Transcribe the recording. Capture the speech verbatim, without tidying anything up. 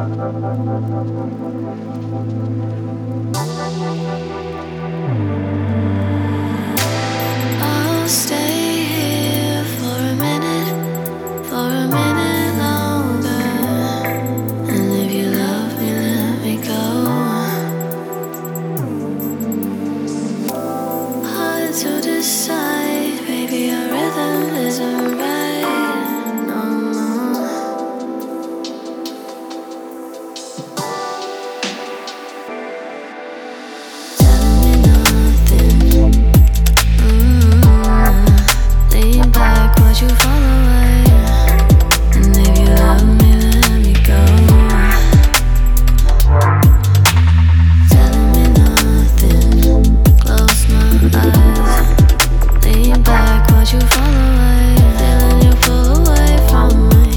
I'll stay here for a minute, for a minute longer. And if you love me, let me go. Hard to decide, baby, our rhythm isn't right no more. Telling me nothing. Mm, lean back, watch you fall away. And if you love me, let me go. Telling me nothing. Close my eyes. Lean back, watch you fall away. Feeling you pull away from me.